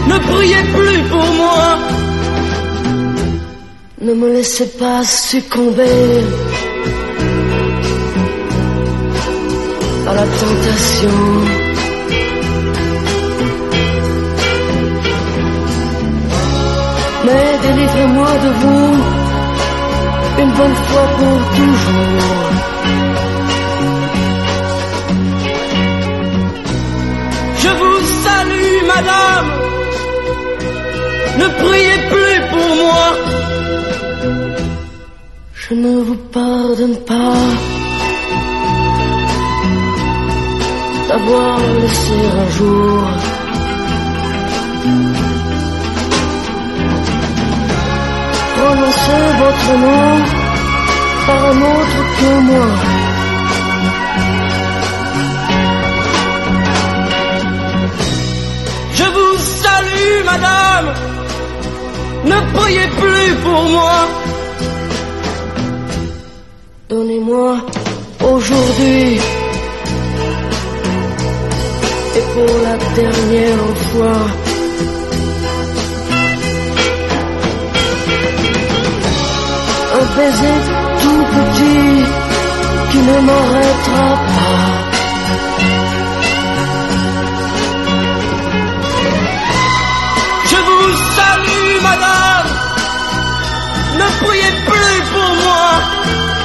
ne priez plus pour moi. Ne me laissez pas succomber à la tentation. Mais délivrez-moi de vous une bonne fois pour toujours. Je vous salue, madame. Ne priez plus pour moi. Je ne vous pardonne pas d'avoir laissé un jour prononcer votre nom par un autre que moi. Je vous salue, madame. Ne priez plus pour moi. Donnez-moi aujourd'hui et pour la dernière fois un baiser tout petit qui ne m'arrêtera pas. Je vous salue, madame. Ne priez plus pour moi.